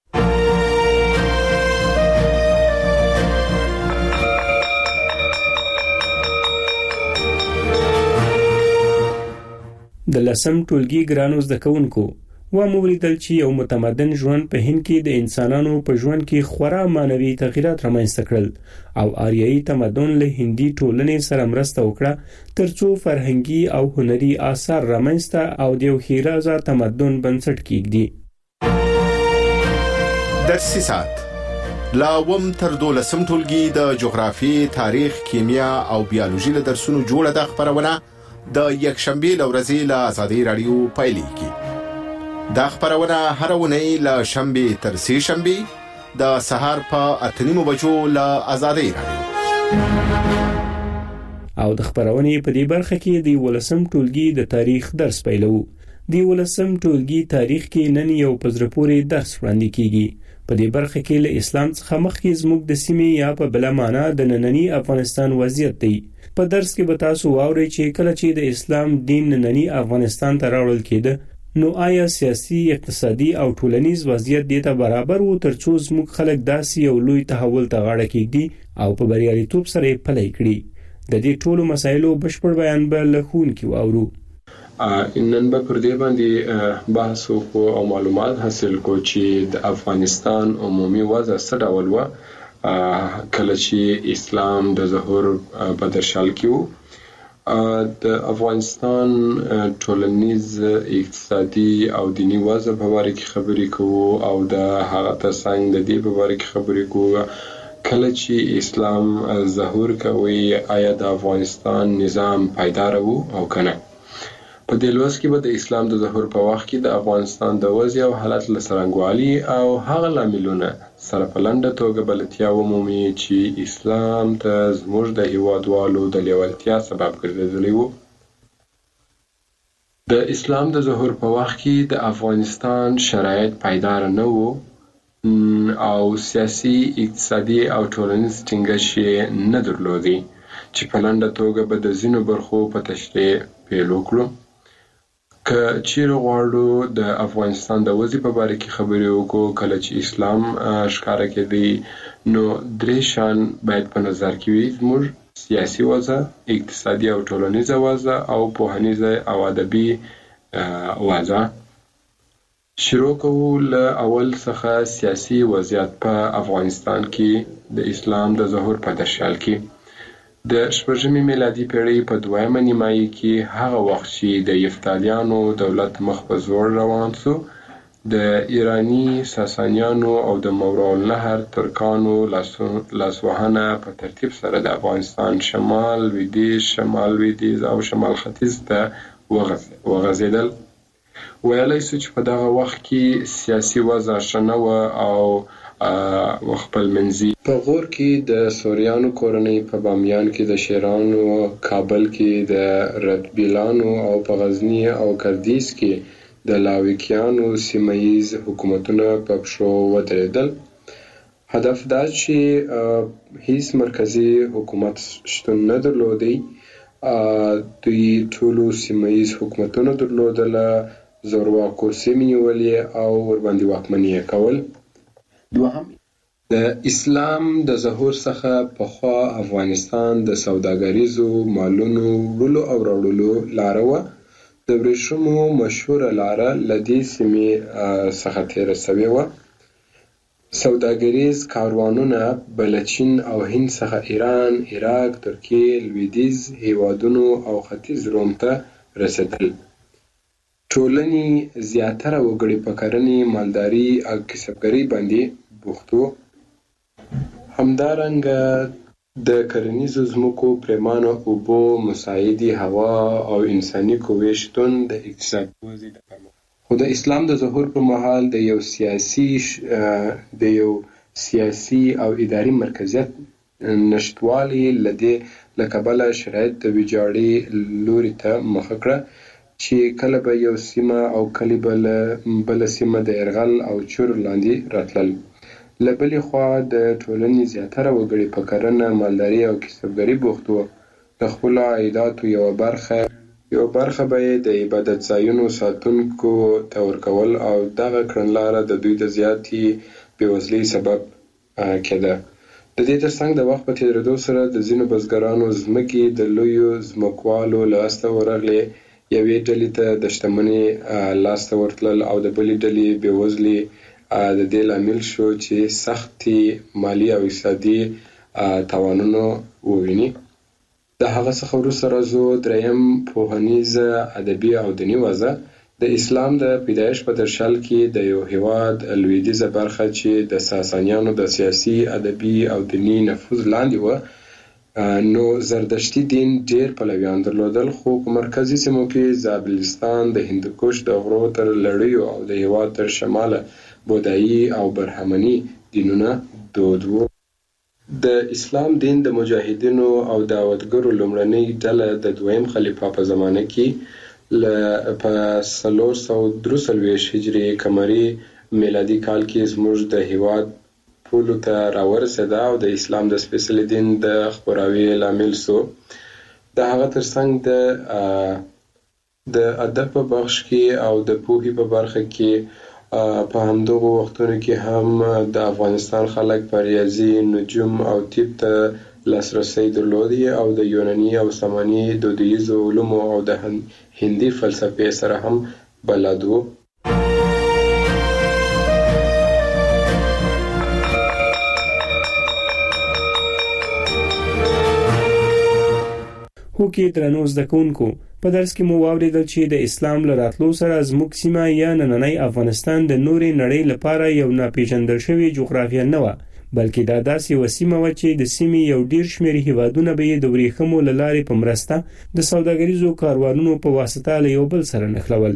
د لسم ټولګي ګرانو زده کوونکو ومولیدل چې یو متمدن ژوند په هند کې د انسانانو په ژوند کې خورا معنوي تغیرات رامنځته کړل او آریایي تمدن له هندي ټولنې سره مرسته وکړه ترڅو فرهنګي او هنري آثار رامنځته او د یو ښېرازه تمدن بنسټ کېږدي. درسي ساعت لا وم تر 12 ټولګي د جغرافي، تاریخ، کیمیا او بیولوژي له درسونو جوړه د خبرونه د یکشنبه لورځي له آزادۍ رادیو پایلیږي. دا خبرونه هر ونې له شنبه تر سه شنبه د سهار په 8:30 بجو له آزادۍ رادیو. او د خبرونې په دې برخه کې د 12 ټولګي د تاریخ درس پیلو. د 12 ټولګي تاریخ کې نن یو پزرپوري درس وړاندې کیږي. په دې برخه کې له اسلام څخه مخکې زموږ د سیمې یا په بل معنا د نننی افغانستان وضعیت دی. په درس کې به تاسو واورئ چې کله چې د اسلام دین نننی افغانستان ته راوړل کېده نو آیا سیاسي، اقتصادي او ټولنیز وضعیت دې ته برابر و ترڅو زموږ خلک داسې یو لوی تحول ته غاړه کېږدي او په بریالیتوب سره یې پلی کړي. د دې ټولو مسایلو بشپړ بیان به له ښوونکي واورو. نن به پر دې باندې بحث وکړو او معلومات حاصل کړو چې د افغانستان عمومي وضع څه ډول وه کله چې اسلام د ظهور په درشل کې و. د افغانستان ټولنیز، اقتصادي او دینی وضع په اړه کې خبرې کوو او د هغه ترڅنګ د دې په اړه کې خبرې کوو کله چې اسلام ظهور کوي آیا د افغانستان نظام پایدار وو او کنه. په دې لوست کې به د اسلام د ظهور په وخت کې د افغانستان د وضع او حالت له څرنګوالي او هغه لاملونه سره په لنډه توګه بلدتیا ومومي چې اسلام ته زموږ د هیوادوالو د لیوالتیا سبب ګرځېدلی و. د اسلام د ظهور په وخت کې د افغانستان شرایط پایدار نه وو او سیاسي، اقتصادي او ټولنیز ټینګښت یې نه درلودی چې په لنډه توګه به د ځینو برخو په تشریح پیل وکړو. که چیرې غواړو د افغانستان د وضع په اړه کې خبرې وکړو کله چې اسلام ښکاره کېدی نو درې شیان باید په نظر کې وي: زموږ سیاسي وضع، اقتصادي او ټولنیزه وضع او پوهنیزه او ادبي وضع. شروع کوو له اول څخه سیاسي وضعیت په افغانستان کې د اسلام د ظهور په درشل کې. د 14مې میلادي پیړۍ په 2مه نیمایي کې هغه وخت چې د یفتالیانو دولت مخ په زوړ روان شو، د ایرانی ساسانیانو او د مورالنهر ترکانو لاسوهنه په ترتیب سره د افغانستان شمال لویدیځ او شمال ختیځ ته وغځېدل. ویلی سو چې په دغه وخت کې سیاسي وضع ښه نه وه او خپل منځي په غور کې د سوریانو کورنۍ، په بامیان کې د شیرانو، کابل کې د ردبیلانو او په غزني او کردیز کې د لاویکیانو سیمه‌ییز حکومتونه په پښو ودرېدل. هدف دا چې هیڅ مرکزي حکومت شتون نه درلودی. دوی ټولو سیمه‌ییز حکومتونه درلودله، زورواکو سیمې نیولې او ورباندې واکمني کول. دوهم، د اسلام د ظهور څخه پخوا افغانستان د سوداګریزو مالونو وړلو او راوړلو لاره وه. د ورېښمو مشهوره لاره له دې سیمې څخه تېره سوې وه. سوداګریز کاروانونه به له چین او هند څخه ایران، عراق، ترکیې، لویدیځ هیوادونو او ختیځ روم ته رسېدل. ټولنې زیاتره وګړي په کرنې، مالداري او کسبګرۍ باندې بوخت وو. همدارنګه د کرنیزو ځمکو پرېمانه اوبو، مساعدې هوا او انساني قوې شتون د اقتصادي ودې د پرمختګ خو د اسلام د ظهور پر مهال د یو سیاسي او اداري مرکزیت نشتوالي له کبله شرایط د ویجاړۍ لوري ته مخه کړه چې کله به یو سیمه او کله بله سیمه د یرغل او چور لاندې راتلل. له بلې خوا د ټولنې زیاتره وګړي په کرنه، مالداري او کسبګرۍ بوخت وو. د خپلو عایداتو یوه برخه به یې د عبادت ځایونو ساتونکو ته ورکول او دغه کړنلاره د دوی د زیاتې بېوزلۍ سبب کېده. د دې ترڅنګ د وخت په تېرېدو سره د ځینو بزګرانو ځمکې د لویو ځمکوالو لاسته ورغلې، یوې ډلې ته د شتمنۍ لاسته ورتلل او د بلې ډلې بېوزلي د دې لامل شو چې سختې مالي او اقتصادي تاوانونه وویني. د هغه څخه وروسته راځو دریم پوهنیزه، ادبي او دیني وضع. د اسلام د پیدایش په درشل کې د یو هیواد لویدیځه برخه چې د ساسانیانو د سیاسي، ادبي او دیني نفوذ لاندې وه، نو زردشتي دین ډېر پلویان درلودل، خو په مرکزي سیمو کې زابلستان، د هندوکش د غرو تر لړیو او د هیواد تر شماله بودایي او برهمني دینونه دود وو. د اسلام دین د مجاهدینو او دعوتګرو لومړنۍ ډله د دویم خلیفه په زمانه کې په 443 هجري قمري میلادي کال کې زموږ د هیواد پولو ته راورسېده او د اسلام د سپېڅلي دین د خپراوي لامل سو. د هغه ترڅنګ د ادب په بخش کې او د پوهې په برخه کې په همدغو وختونو کې هم د افغانستان خلک په ریاضي، نجوم او طب ته لاسرسی درلودی او د یوناني او ساماني دودیزو علومو او د هندي فلسفې سره هم بلد وو. هوکې درنو زده کوونکو، په درس کې مو واورېدل چې د اسلام له راتلو سره زموږ سیمه یا نننی افغانستان د نورې نړۍ لپاره یو ناپېژندل شوې جغرافیه نه وه، بلکې دا داسې یوه سیمه وه چې د سیمې یو ډېر شمېر هیوادونه به یې د ورېښمو له لارې په مرسته د سوداګریزو کاروانونو په واسطه له یو بل سره نښلول.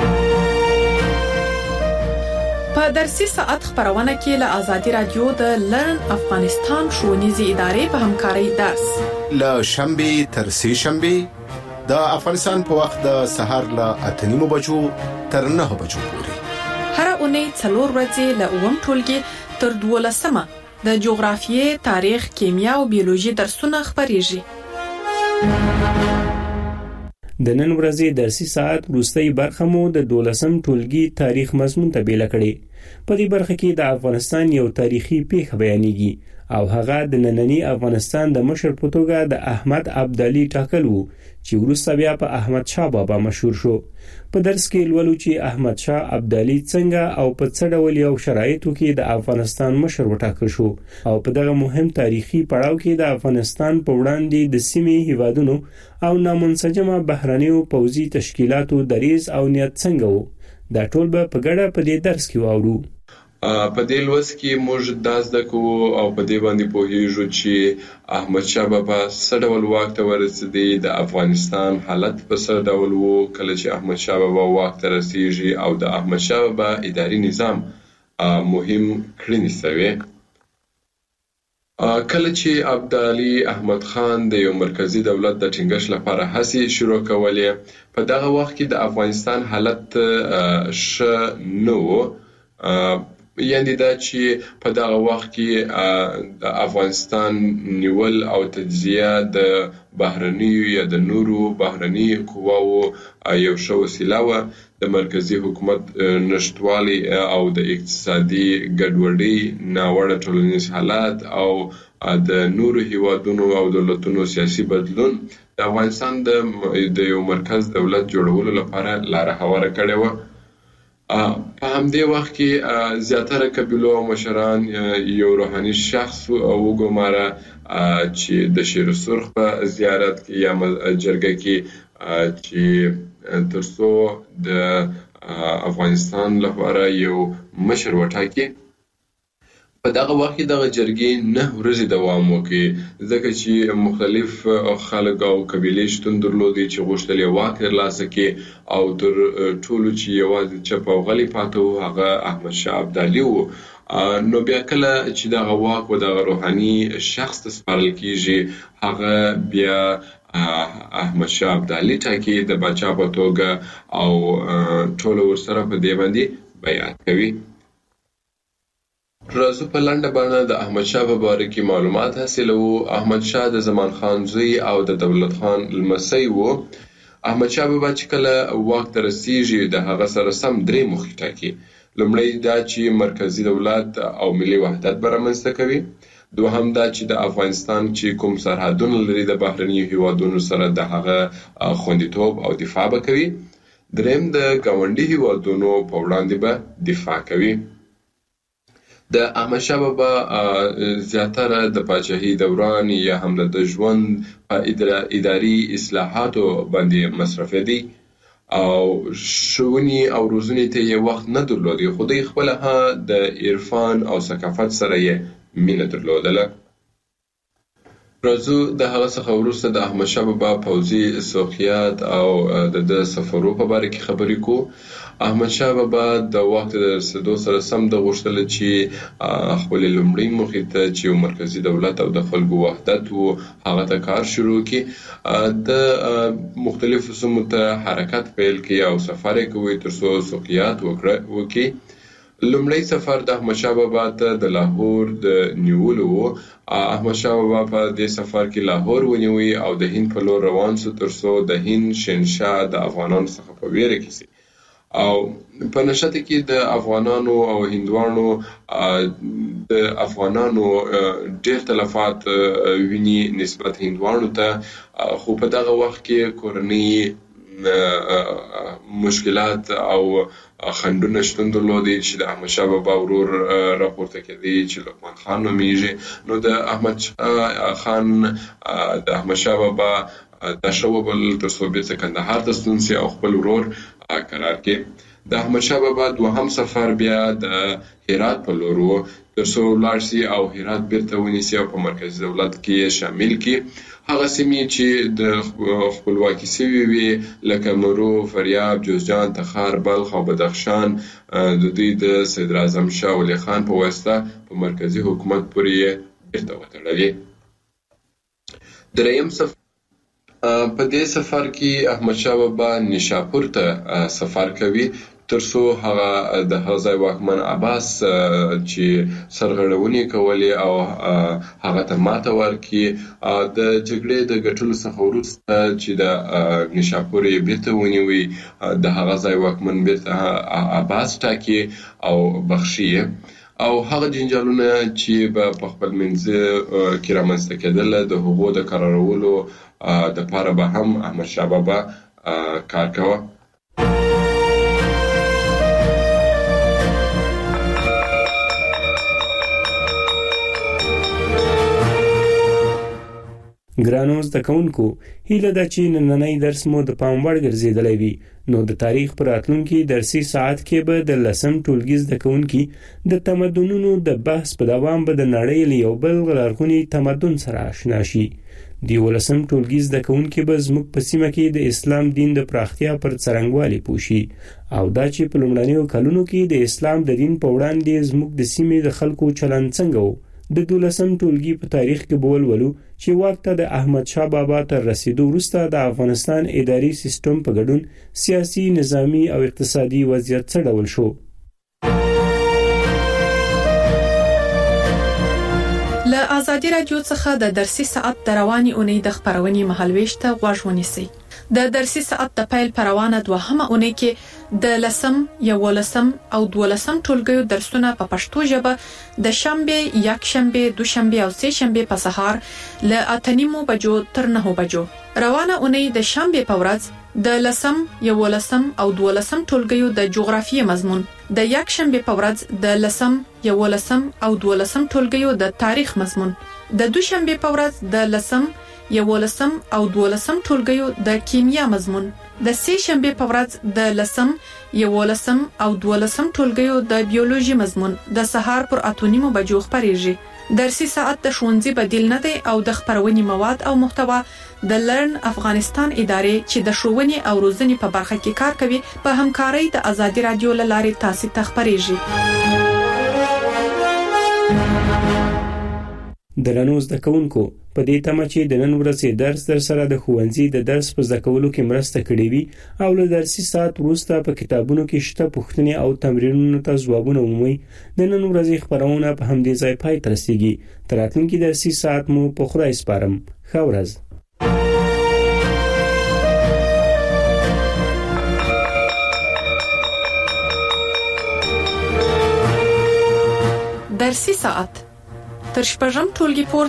په درسي ساعت خبرونه کې له آزادي رادیو د لرن افغانستان ښوونیزې ادارې په همکارۍ درس له شنبې تر سې شنبې د افغانستان په وخت د سهار له 8:30 بجو تر 9 بجو پورې هر اونۍ 4 ورځې له 9 ټولګي تر 12 د جغرافیې، تاریخ، کیمیا او بیولوژي درسونه خبريږي. د نن ورځې درسي ساعت وروستۍ برخه مو د 12م ټولګي تاریخ مضمون ته بیل کړي. په دې برخه کې د افغانستان یو تاریخي پیښه بیانېږي او هغه د نننی افغانستان د مشر په توګه د احمد ابدالي ټاکل وو چې وروسته بیا په احمد شاه بابا مشهور شو. په درس کې لولو چې احمد شاه ابدالي څنګه او په څه ډول یو شرایطو کې د افغانستان مشر وټاکل شو او په دغه مهم تاریخي پړاو کې د افغانستان په وړاندې د سیمې هیوادونو او نامنسجمه بهرنیو پوځي تشکیلاتو دریځ او نیت څنګه وو. دا ټول به په ګډه په دې درس کې واورو. په دې لوست کې موږ دا زده کوو او په دې باندې پوهیږو چې احمد شاه بابا څه ډول واک ته ورسېدی، د افغانستان حالت په څه ډول وو کله چې احمد شاه بابا واک ته رسیږي او د احمد شاه بابا اداري نظام مهم کړنې سوي. کله چې ابدالي احمد خان د یو مرکزی دولت د ټینګښت لپاره هڅې شروع کولې، په دغه وخت کې د افغانستان حالت ښه نه و. یعنی دا چې په دغه وخت کې د افغانستان نیول او تجزیه د بهرنیو یا د نورو بهرني قواو یو ښه وسیله وه. د مرکزی حکومت نشتوالی او د اقتصادي ګډوډۍ، ناوړه ټولنیز حالات او د نورو هیوادونو او دولتونو سیاسي بدلون د افغانستان د یو مرکز دولت جوړولو لپاره لاره هواره کړې وه. په همدې وخت کې زیاتره قبیلو مشران یو روحاني شخص وګماره چې د شیر سرخ په زیارت کې یا جرګه کې چې ترڅو د افغانستان لپاره یو مشر وټاکي. په دغه وخت کې دغه جرګې 9 ورځې دوام وکړي ځکه چې مختلف خلک او قبیلې شتون درلودي چې غوښتل یې واک ترلاسه کړي او تر ټولو چې یوازې چپ او غلی پاتې و هغه احمد شاه ابدالي و. نو بیا کله چې دغه واک و دغه روحاني شخص ته سپارل کیږي هغه بیا احمد شاه ابدالي ټاکي د باچا په توګه او ټول ورسره په دې باندې بیعت کوي. راځو په لنډه بڼه د احمد شاه په باره کې معلومات حاصلوو. احمد شاه د زمان خان زوی او د دولت خان لمسی و. احمد شاه بابا چې کله واک ته رسیږي د هغه سره سم 3 موخې ټاکي. لومړی دا چې مرکزی دولت او ملي وحدت به رامنځته کوي. دوهم دا چې د افغانستان چې کوم سرحدونه لري د بهرنیو هیوادونو سره د هغه خوندیتوب او دفاع به کوي. دریم د ګاونډي هیوادونو په وړاندې به دفاع کوي. د احمد شاه بابا زیاتره د پاچاهۍ دوران یا هم د ژوند په اداري اصلاحاتو باندې مصرفېدی او ښوونې او روزنې ته یې وخت نه درلودی خو دوی خپله د عرفان او ثقافت سره یې مینه درلودله. راځو د هغه څخه وروسته د احمد شاه بابا پوځي سوقیات او د سفرو په باره کې خبرې کوو. احمد شاه بابا د وخت د رسېدو سره سم د غوښتل چې خپلې لومړۍ موخې ته چې یو مرکزي دولت او د خلکو وحدت و هغه ته کار شروع کړي. د مختلفو سیمو ته حرکت پیل کړي او سفر یې کوي تر څو سوقیات وکړي. لومړی سفر د احمد شاه بابا ته د لاهور د نیولو و. احمد شاه بابا په دې سفر کې لاهور ونیوي او د هند په لور روان شو تر څو د هند شهنشاه د افغانانو څخه په ویره کې شي او په نشته کې د افغانانو او هندوانو د افغانانو ډېر تلفات ویني نسبت هندوانو ته. خو په دغه وخت کې کورنۍ مشکلات او خنډونه شتون درلودي چې د احمد شاه بابا ورور راپورته کېدی چې لقمان خان نومیږي. نو د احمد خان د احمد شاه بابا دا شوبل تر څو بیرته کندهار ته ستون سي او خپل ورور قرار کړي. د احمد شاه بابا دوهم سفر بیا د هرات په لور و تر څو لاړ سي او هرات بیرته ونیسي او په مرکزي دولت کې شامل کړي. هغه سیمې چې د خپلواکي سوي وي لکه مرو، فاریاب، جوزجان، تخار، بلخ او بدخشان د دوی د صدر اعظم شاه ولي خان په واسطه په مرکزي حکومت پورې بیرته وتړلې. دریم سفر په دې سفر کې احمد شاه بابا نیشاپور ته سفر کوي تر څو هغه د هغه واکمن عباس چې سرغړونې کولې او هغه ته ماته ورکړي. د جګړې د ګټلو څخه وروسته چې د نیشاپور یې بیرته ونیوي د هغه ځای واکمن بیرته عباس ټاکي او بخښي او هغه جنجالونه چې په خپل منځ کې رامنځته کېدل د هغو د قرارولو د پاره به هم احمد شاه بابا کار کاوه. ګرانو زده کوونکو، هیله ده چې نننی درس مو د پام وړ ګرځېدلی وي. نو د تاریخ په راتلونکي درسي ساعت کې به د 10م ټولګي زده کوونکي د تمدنونو د بحث په دوام به د نړۍ له یو بل لرغوني تمدن سره آشنا شي. د 11م ټولګي زده کوونکي به زموږ په سیمه کې د اسلام دین د پراختیا پر څرنګوالي پوه شي او دا چې په لومړنیو کلونو کې د اسلام د دین په وړاندې زموږ د سیمې د خلکو چلند څنګه و. د 12م ټولګي په تاریخ کې به ولولو چې واک ته د احمد شاه بابا تر رسیدو وروسته د افغانستان اداري سیستم په ګډون سیاسي، نظامی او اقتصادي وضعیت څه ډول شو. له آزادي رادیو څخه د درسي ساعت د رواني اونۍ د خبرونې مهالويش ته غوږ ونیسئ. د درسي ساعت د پیل پروانه دوهمه اونۍ کې د 10م، 11م او 12م ټولګیو درسونه په پښتو ژبه د شنبه، یکشنبه، دوشنبه او سه شنبه په سهار له 8:30 بجو تر 9 بجو. روانه اونۍ د شنبه په ورځ د 10 11 او 12 ټولګیو د جغرافیې مضمون، د یک شنبه په ورځ د 10 11 او 12 ټولګیو د تاریخ مضمون، د دوشنبه په ورځ د 10 11 او 12 ټولګیو د کیمیا مضمون، د سه شنبه په ورځ د 10 11 او 12 ټولګیو د بیولوژي مضمون د سهار پر 8:30 بجو خبريږي. درسي ساعت د ښوونځي بدیل نه دی او د خبرونې مواد او محتوا د لرن افغانستان ادارې چې د ښوونې او روزنې په برخه کې کار کوي په همکارۍ د آزادي رادیو لارې تاسو ته خبريږي. درنو زده کوونکو، په دې تمه چې د نن ورځې درس در سره د ښوونځي د درس په زده کولو کې مرسته کړې وي او له درسي ساعت وروسته په کتابونو کې شته پوښتنې او تمرینونو ته ځوابونه ومومئ، د نن ورځې خبرونه په همدې ځای پای ته رسیږي. تر راتلونکي درسي ساعت مو په خدای سپارم. ښه ورځ. درسي ساعت تر شپږم ټولګي پورې